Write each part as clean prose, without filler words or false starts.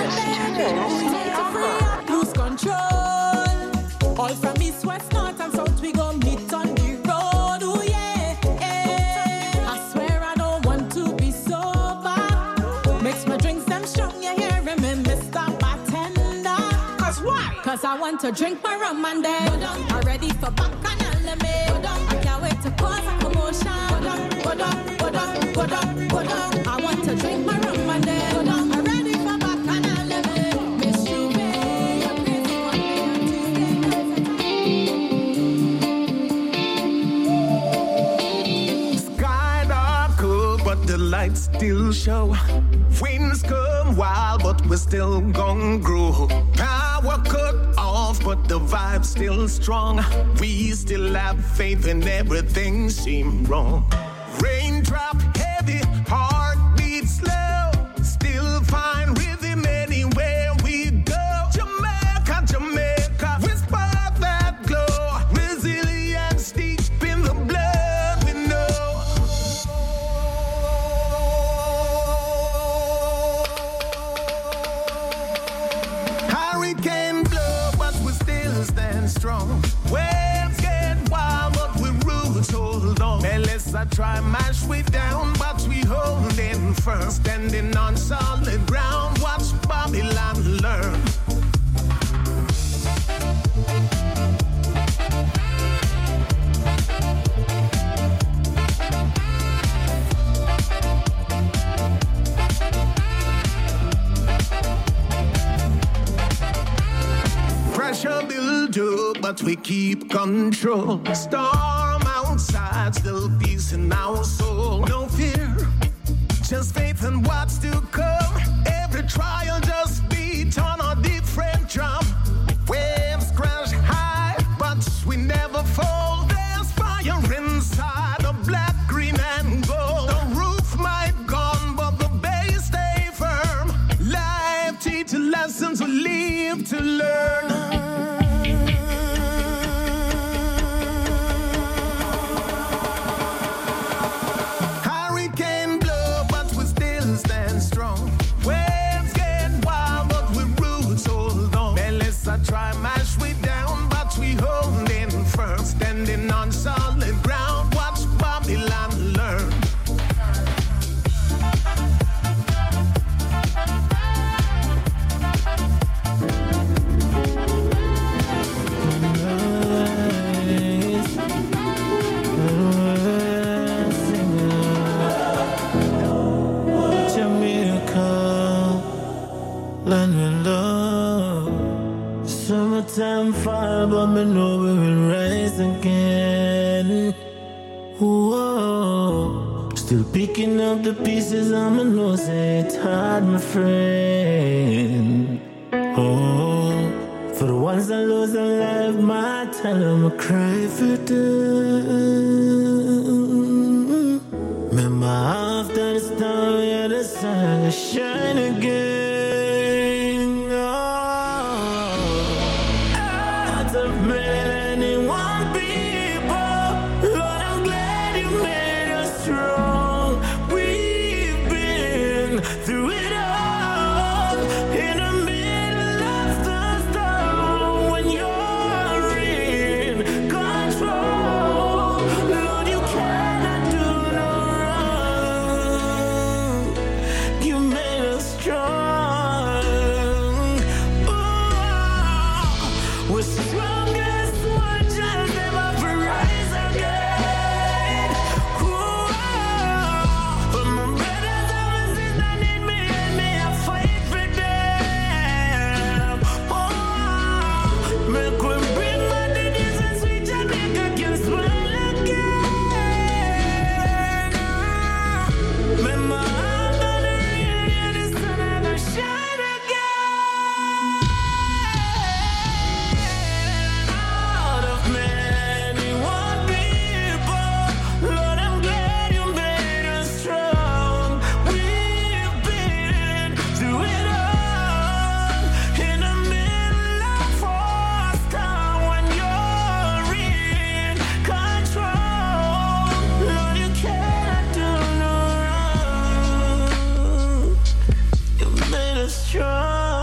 Lose control. All from east, west, north, and south, we gon' meet on the road. Oh yeah, I swear I don't want to be sober. Mix my drinks, them strong, you hearing me, Mr. Bartender? Cause why? Cause I want to drink my rum and then I'm ready for back and element. I can't wait to cause a commotion. I want to drink my rum and then I'm ready for back and element. Miss you, babe, you're crazy one day. Sky dark cool, but the lights still show. Winds come wild, but we're still gon' grow. Power cut off, but the vibe's still strong. We still have faith when everything seems wrong. Raindrop heavy, heartbeat slow. Still find rhythm anywhere we go. Jamaica, Jamaica, we spark that glow. Resilience deep in the blood we know. Hurricane blow, but we still stand strong. Waves get wild, but we roots hold on. Melissa try mash we down, but we holding firm. Standing on solid ground, watch Babylon learn. Pressure build up, but we keep control. Storm outside, still peace in our soul. No fear, just faith in what's to come. Every trial just beat on a different drum. Waves crash high, but we never fall. There's fire inside, the black, green, and gold. The roof might gone, but the base stay firm. Life teaches lessons we live to learn. Hurricane blow, but we still stand strong. Waves get wild, but we roots hold on. Melissa try mash we down, but we holding firm. Standing on solid ground, watch Babylon learn. Land with love. Summertime fall, but me know we will rise again. Whoa. Still picking up the pieces on my nose, say it's hard, my friend. Oh, for the ones that lose their life, my tell them I cry for them. Remember after the storm, yeah, the sun will shine again. Strong.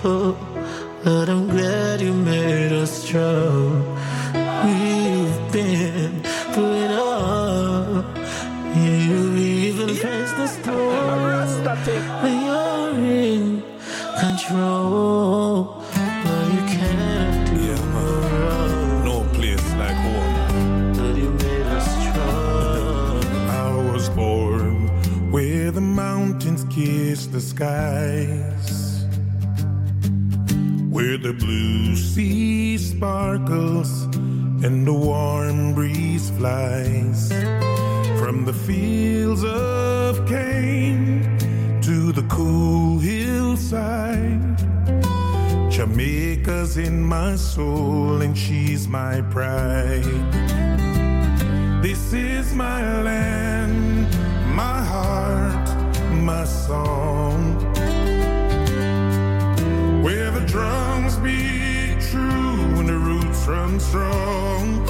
people, Lord, I'm glad you made us strong. We've been through it all. You even faced the storm. You're in control. But you can't do wrong. No place like home. But you made us strong. I was born where the mountains kiss the skies, where the blue sea sparkles and the warm breeze flies. From the fields of cane to the cool hillside, Jamaica's in my soul and she's my pride. This is my land, my heart, my song, where the drums beat true and the roots run strong.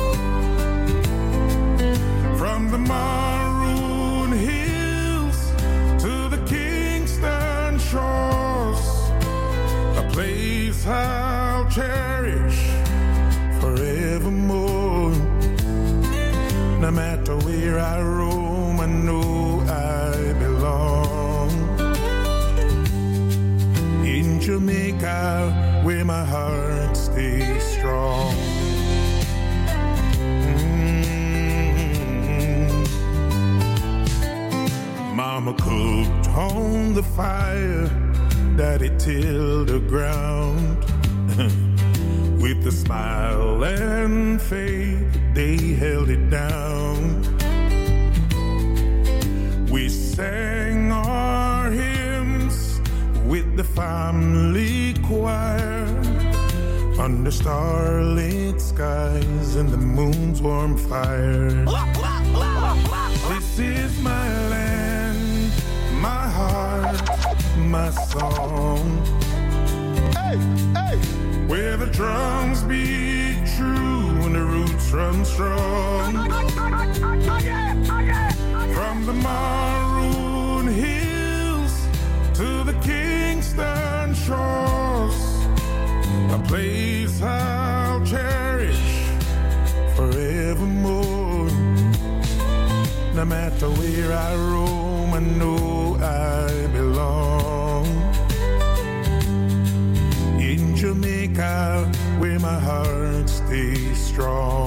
From the Maroon Hills to the Kingston shores, a place I'll cherish forevermore. No matter where I roam, I know I belong. In Jamaica, where my heart stays strong. Mama cooked on the fire, Daddy tilled the ground. With a smile and faith, they held it down. We sang our hymns with the family choir, under starlit skies and the moon's warm fire. This is my land, my heart, my song. Hey, hey. Where the drums beat true and the roots run strong. From the Maroon Hills to the Kingston shores, a place I'll cherish forevermore. No matter where I roam, I know I belong. In Jamaica, where my heart stays strong.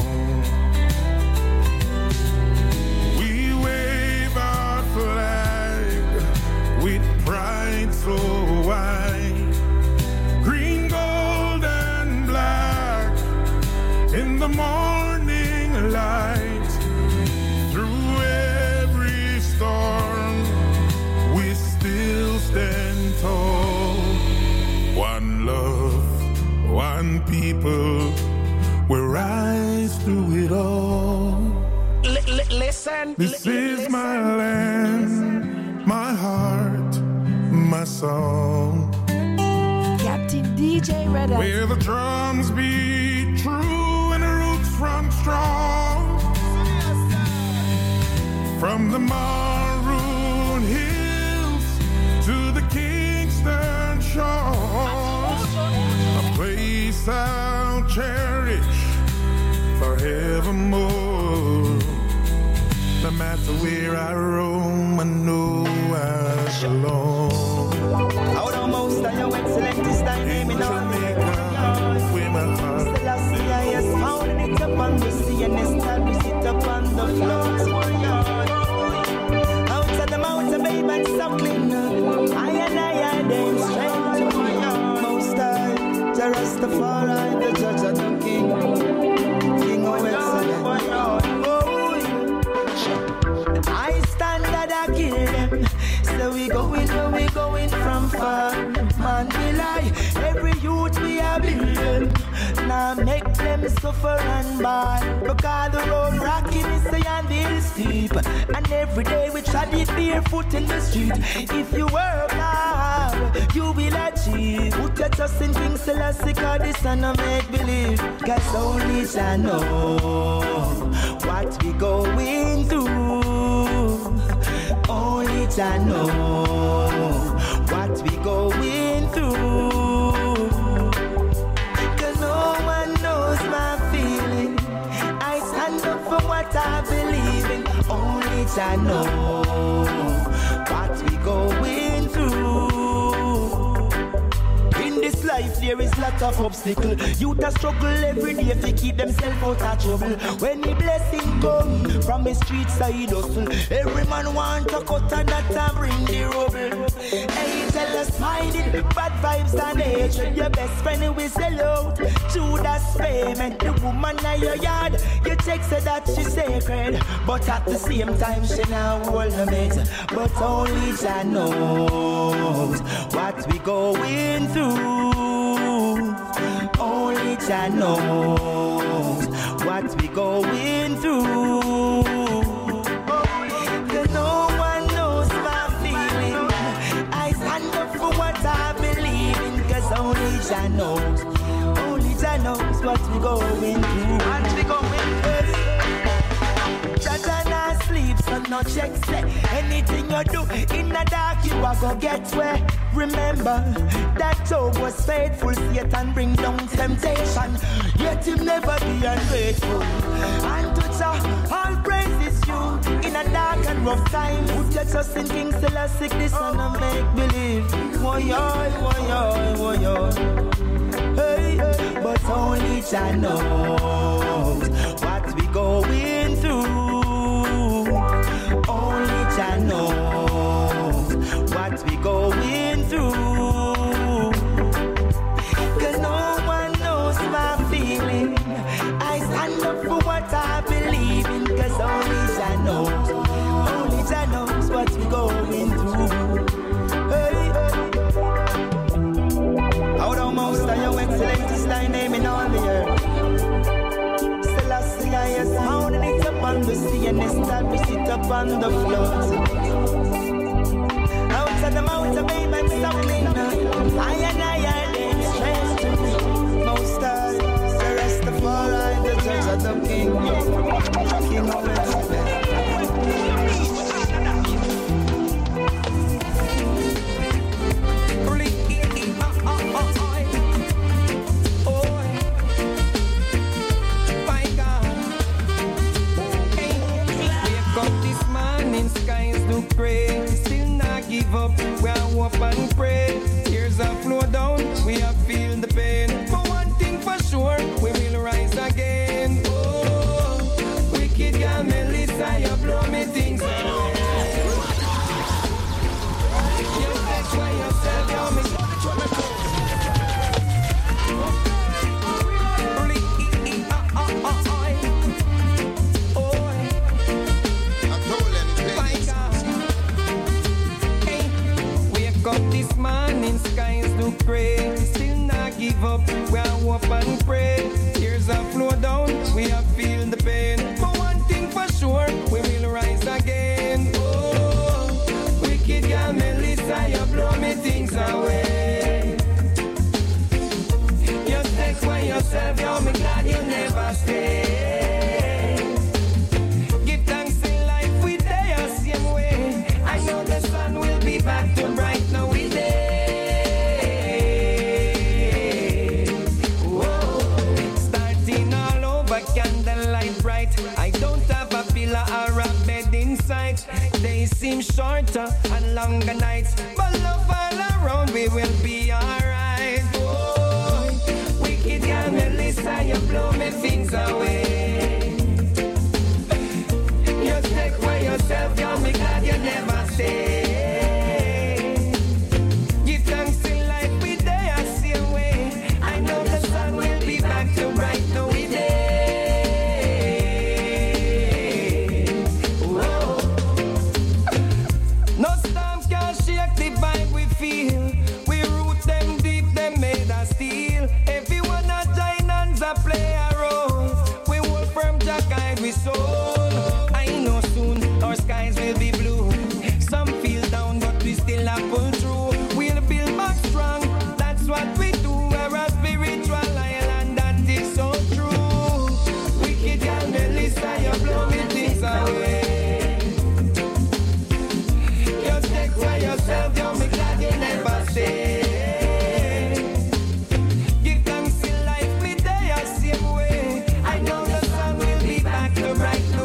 We wave our flag with pride so wide, green, gold, and black in the morning light. Through every storm, we still stand tall. One love, one people, we rise through it all. Listen. This is my land, my heart, my song. Captain DJ Red Eye. Where the drums beat true and the roots run strong. From the Maroon Hills to the Kingston shores, a place I'll cherish forevermore. No matter where I roam, I know I belong. Out of most of your excellent is thy name in Jamaica, where my heart Selassie is found it upon the sea and established it upon the floor. Out of the mountain, babe, and suckling, I and I then strength. Most high, the Rastafari, the judge of the king, king of excellence. I stand that I kill them. So we going from far. Man, we lie. Every youth we are building. Now make them suffer and buy. Because the road rocky is and the hill steep. And every day we try to barefoot in the street. If you work hard, you will achieve. Put your trust in King Selassie, cause this and no make believe. Cause only I know what we going through. Only I know what we going through. Jah knows what we going through. In this life there is lots of obstacles. Youth a struggle every day to keep themselves out of trouble. When the blessing come from the street side hustle, every man want to cut and that bring the rubble. Hey, tell us minded, bad vibes and hatred. Your best friend will sell out. Judas payment, the woman in your yard. You check say that she's sacred, but at the same time she now hold the mate. But only Jah knows what we going through. Only Jah knows what we going through. Cause no one knows my feeling. I stand up for what I believe in. Cause only Jah knows. Only Jah knows what we going through. What we going through. Jah not sleep, so no check set. Anything you do in the dark, you are gonna get where. Remember that Job was faithful. Satan bring down temptation, yet him never be ungrateful. And to Jah, all praises you in a dark and rough time. Put your trust in King Selassie, this and a make believe. Hey, but only Jah knows what we going through. Only Jah knows what we going through. Cause no one knows my feeling. I stand up for what I believe in. Cause only Jah knows. Only Jah knows what we going through. Hey. Out of most of your excellence is thy name in all the earth. Selassie I is sounding it upon the sea and establish it upon the floods. Out of the mountain, babe, and suckling. I am strength to me. Most high, the rest of all I, the judge of the king of earth. Pray, still not give up. We are hope and pray. Tears are flow down. We are feel the pain. But one thing for sure, we will rise again. Oh, wicked girl Melissa, you blow me things away. You fetch by yourself, you make this morning skies look gray. Still not give up. We are hope and pray. Tears are flow down. We are feel the pain. But one thing for sure, we will rise again. Oh, wicked girl Melissa, you blow me things away. You take for yourself, you're me glad you never stay. Give thanks in life we there same way. I know the sun will be back to bright. Now we there. Whoa. Starting all over, candlelight bright. I don't have a pillar or a bed in sight. Days seem shorter and longer nights, but love all around, we will be alright. Boy, wicked girl Melissa, you blow me things away. You take for yourself, you're me glad you never stay. Give thanks in life, me there same way. I know the sun will be back to bright.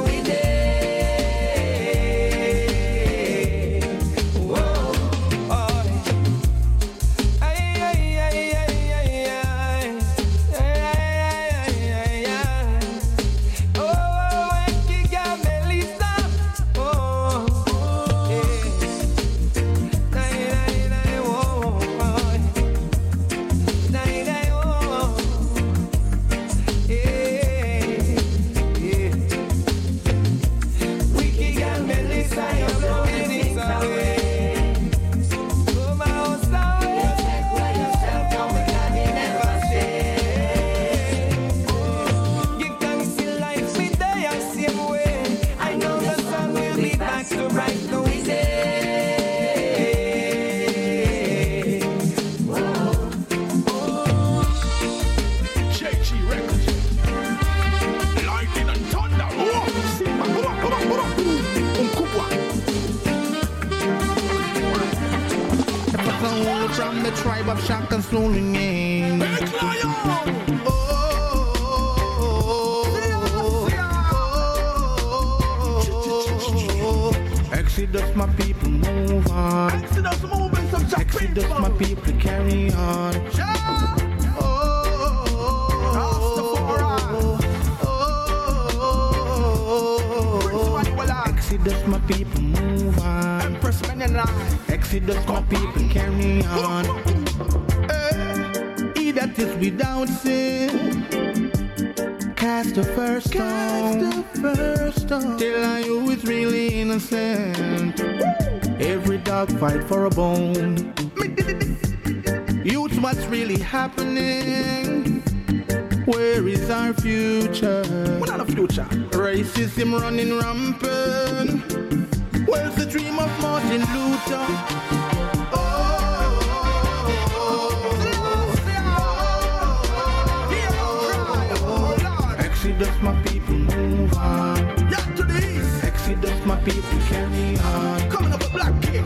tribe of Shaka Zulu name. Exodus, my people, move on. Exodus, moving some Exodus, my people, carry on. Exodus, my people, move on. Exodus, my people, carry on. He that is without sin, cast the first stone. Till I who is really innocent. Every dog fight for a bone. Youth, what's really happening? Where is our future? What are the future? Racism running rampant. Where's the dream of Martin Luther? Exodus, my people, move on. Yeah, to the east. Exodus, my people, carry on. Coming up a black king.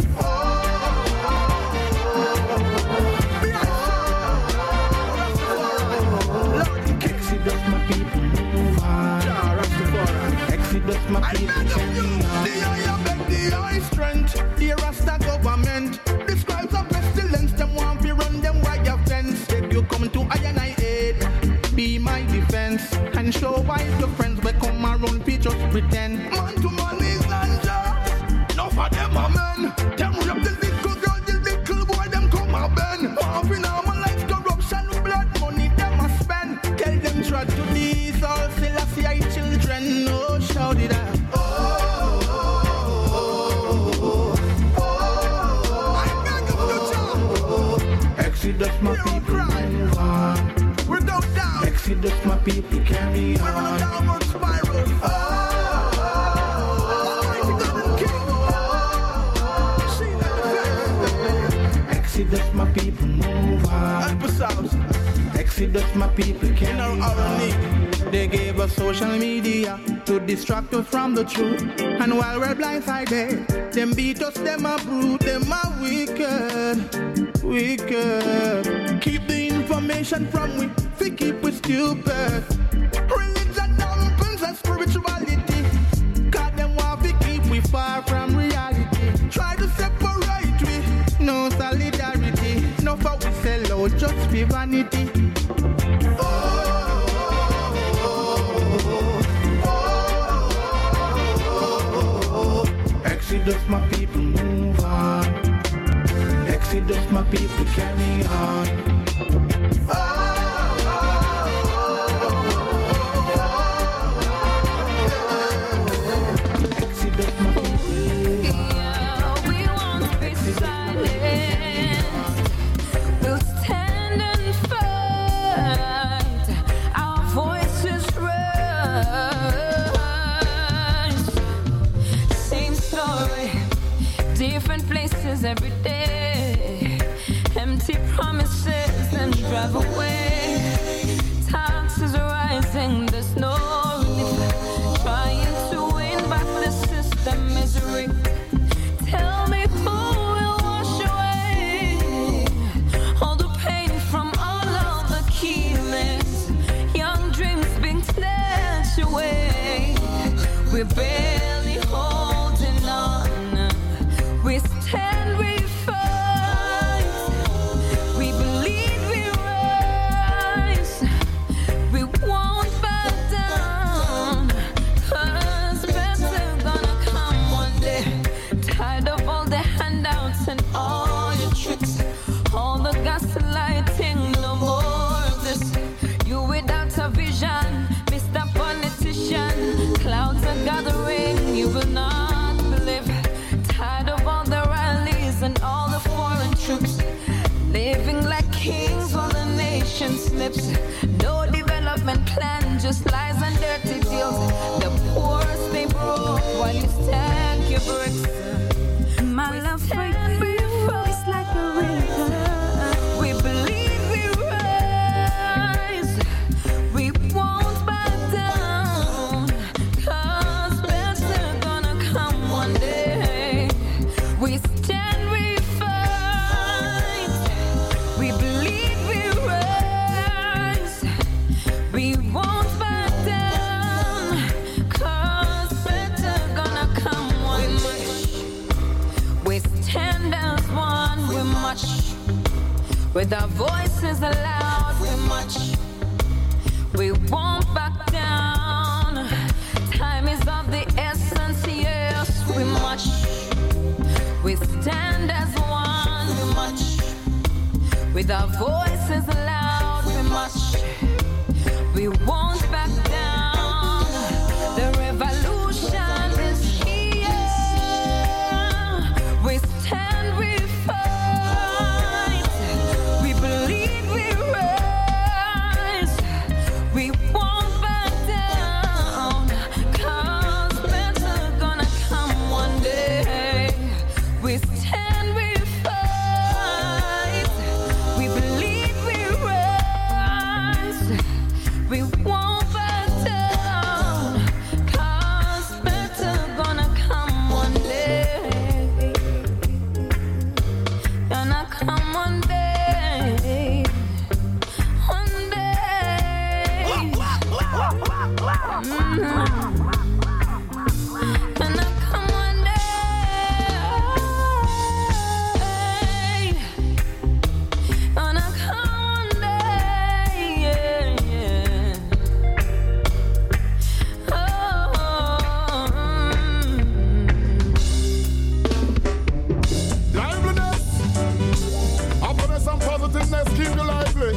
Exodus, my people, move on. Exodus, my people, carry on. The eye strength, the Rasta government. The scribes of pestilence, them want to run them wire fence. If you come to I and I aid, be my defense. And show why your friends will come around, we just pretend. Man to man is unjust. Enough of them are men. Them rap the little girl, the little boy, them come a bend. Half in our life, corruption, blood money, them a spend. Tell them try to these all Selassie children. No, shout it out. Exodus, my people, move on. We're going down. Exodus, my people, carry on. We're on a downward spiral. Exodus, my people, move on. Exodus, my people, carry on. They gave us social media to distract us from the truth. And while we're blindsided, them beat us, them are brute, them are wicked. Keep the information from we keep we stupid. Religion dampens and spirituality. Cause them want to keep we far from reality. Try to separate we, no solidarity. No for we sell out just for vanity. Exodus, my people, move on. Exodus, my people, carry on. Exodus, my people. Yeah, we won't be silent. We'll stand and fight. Our voices rise. Same story, different places every day. Empty promises and drive away. Taxes rising, there's no relief. Trying to win back the system misery. Tell me who will wash away all the pain from all of the killings. Young dreams being snatched away. We're barely holding on. We stand, we fight. We believe we rise. We won't back down. 'Cause better gonna come one day. Tired of all the handouts and all your tricks. All the gaslighting, no more of this. You without a vision, Mr. Politician. Clouds are gathering, you will not believe. Tired of all the rallies and all the foreign troops. Living like kings while the nation slips. No development plan, just lies and dirty deals. The poor stay broke while you stack your bricks. My love for you is like a river. We believe we rise. We won't back down. 'Cause better gonna come one day. We stand, we fight. much. With our voices aloud, we much. We won't back down. Time is of the essence, yes, we much. We stand as one, we much. With our voices aloud, we much. We won't back down. The revolution is here. We stand, we fight. We believe, we rise. We won't back down. 'Cause better gonna come one day. We stand, we fight. We believe, we rise. We won't back down. 'Cause better gonna come one day. Gonna come one day. One day. Gonna come one day. Gonna come one day. Yeah, yeah. Oh, Liveliness. Happiness and positiveness keep you lively.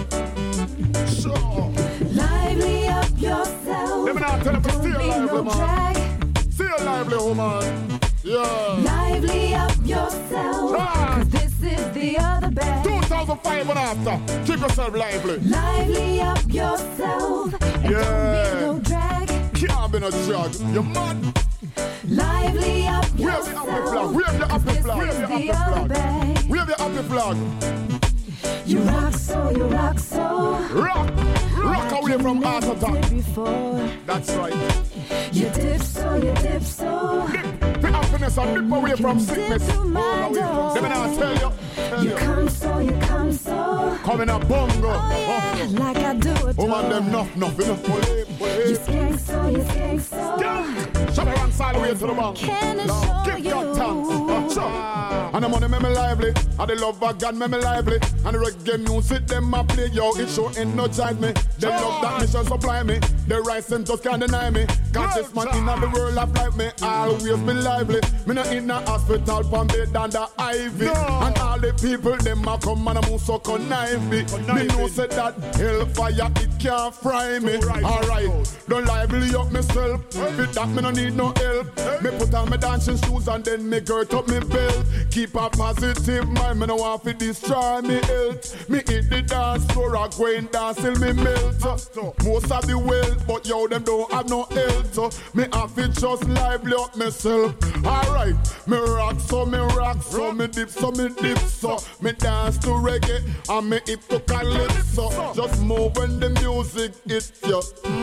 Sure. Lively up yourself. Let me not tell you to stay Don't be lively, no man. drag. Stay lively, woman. Yeah. Lively up yourself. Ah. 'Cause this is the other bag. 2005 and after. Keep yourself lively. Lively up yourself. And Yeah. don't be no drag. Can't be no drug. You mad? Lively up Wave the yourself. happy flag. Wave the happy 'Cause flag. this Wave is the the happy other flag. bag. Wave the happy flag. You rock so, you rock so. Rock. Rock away from heart Never attack. did before. That's right. You dip so, you dip so. Dip the happiness and dip away from You sickness. dip to my Away from- door. Let me now tell you. You come so, you come so. Coming up bongo. Oh yeah, like I do it. Woman them nothing. You skank so, you skank so. Shove it around side away to the bank. Can I Now, show give God you? thanks. And the money make me lively. And the love of God make me lively. And the reggae music them a play. Yo, it show energize me. The love that mission supply me. The rise them just can't deny me. Cause this man in the world of life me always be lively. Me not in a hospital from bed under ivy. And all the people them a come and a move so connive me. Me know say that hellfire it can't fry me. Alright, don't lively up myself. With that me no need no help. Me put on my dancing shoes and then me girt up me belt. Keep a positive mind, me no want to destroy me health. Me hit the dance floor, I go and dance till me melt. Most of the wealth, but yo them don't have no health. Me have to just lively up myself. Alright, me rock so, me dip so, me dance to reggae and me hip to calypso. Just move when the music hits you.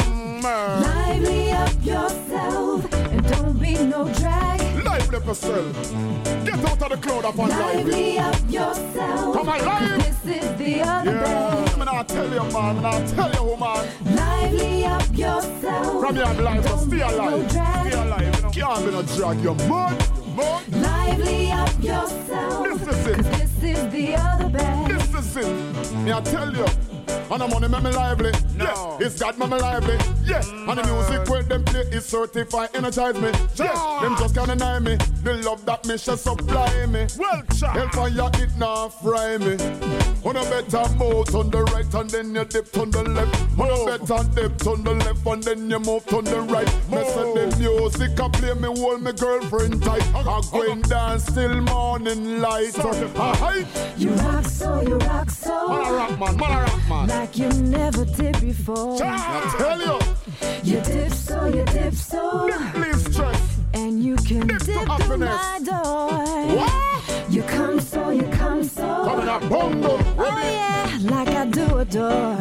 Lively up yourself and don't be no drag. Lively up yourself. Get out of the crowd upon lively. Lively up yourself. Come on, live. This is the other bag. I'm not tell you, man. I'm tell you, woman. Lively up yourself. From your life, Don't stay be no alive. drag. Stay alive. You can't be no drag. You're mud. Lively up yourself. This is it. 'Cause this is the other bag. This is it. Me, I tell you. And the money make me lively. Yeah, it's God make me lively. Yeah, and the music where them play is certified, energize me. Yeah, them just can't deny me. The love that me shall supply me. Well, hellfire it now fry me. On a better move on the right and then you dip on the left. On a better dip on the left and then you move on the right. Me say the music I play me hold me girlfriend tight. I go and dance till morning light. You rock so, you rock so. Man a rock man, man a rock man. Like you never did before. I tell you. You dip so, you dip so. Please stress. And you can Dip to dip through happiness. my door. What? You come so, you come so. Coming up, bongo. Oh yeah, like I do adore.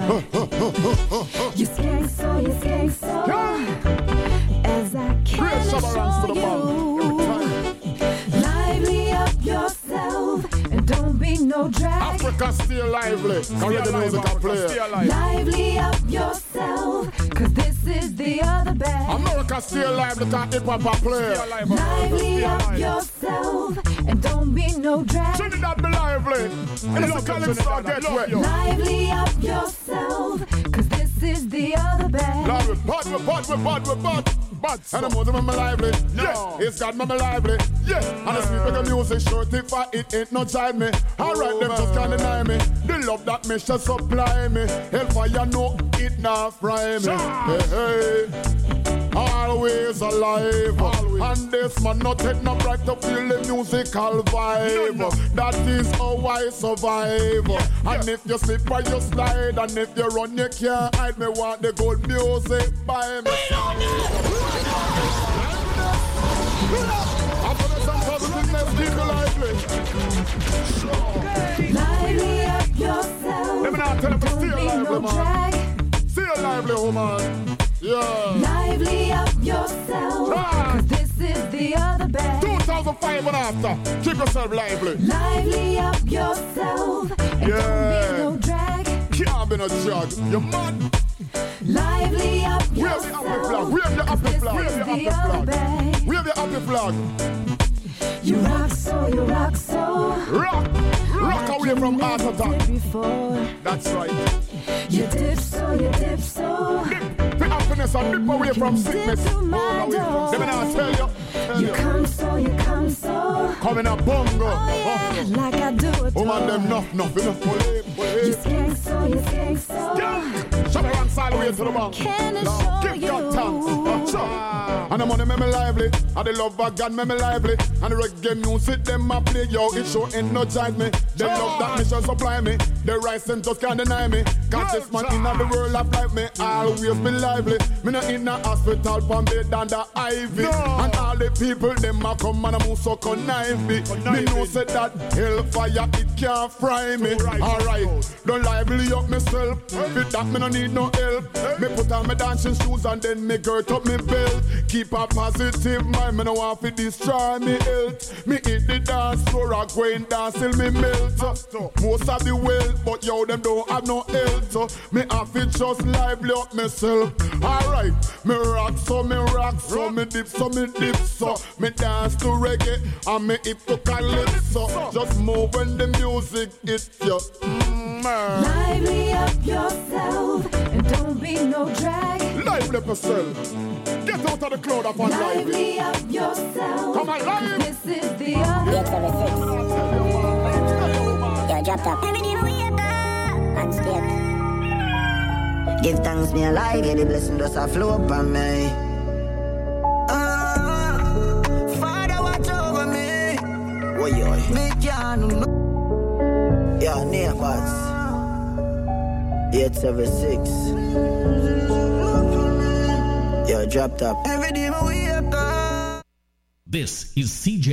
You skank so, you skank so. As I can show you. Lively up yourself and don't be no drag. Africa stay lively. Carry the music I play. Lively up yourself, 'cause this is the other bag. America stay lively. Cause hip hop I play. Lively up yourself yourself and don't be no drag. Trinidad be lively. And it's a Calypso get wet. Lively up yourself, cause this is the other bag. Lord, we're bad. And I'm more than lively. No. Yeah, it's got me lively. Yeah, and I speak with the music short if it ain't no child me. Alright, them just can't deny me. The love that me shall supply me. Hellfire know it not fry me. Hey. Always alive. And this man not take no break to feel the musical vibe. No. That is how I survive. And if you slip or you slide, and if you run you can't hide. Me want the good music by me. After the some positiveness, keep you lively. Lively up yourself. Let me not tell you to stay lively, man. Stay lively, woman. Yeah. Lively up yourself, cause this is the other bag. 2005 and after. Keep yourself lively. Lively up yourself, and don't be no drag. Can't be no drag. You mad? Lively up yourself. Wave your happy flag. Wave your happy flag. Wave your happy flag. You rock so, you rock so. Rock away from heart attack. That's right. You dip so, you dip so. The happiness and dip away from sickness. Let me not tell you. You come so, you come so. Coming up bongo. Oh yeah, like I do it. Woman, them enough. You skank so, you skank so. Shut around side away to the bank. Can I show give you? God thanks. And the money make me lively. And the love of God make me lively. And the reggae music them a play. Yo, it show energize me. The love that mission supply me. The rise and just can't deny me. Cause this man in the world of life me always be lively. Me not in a hospital from bed under ivy. And all the people them a come and a move so connive me. Me know say that hellfire it can't fry me. Alright, don't lively up myself. With that me no need no help. Me put on my dancing shoes and then me girt up me belt. Keep a positive mind, me no want to destroy me health. Me hit the dance floor, I go and dance till me melt. Most of the wealth, but yo them don't have no health. Me have to just lively up myself. Alright, me rock so, me dip so, me dance to reggae and me hip to calypso. Just move when the music hits you. Lively up yourself and don't be no drag. Lively up yourself. Get out of the cloud upon lively up yourself. Come alive. This is the other. Yeah, drop top. And stay. Give thanks me alive, yeah, the blessing does a flow upon me. Father, watch over me. Me can't know. Yeah, neighbors. 876. Yeah, drop top. Every day we wake up. This is CJ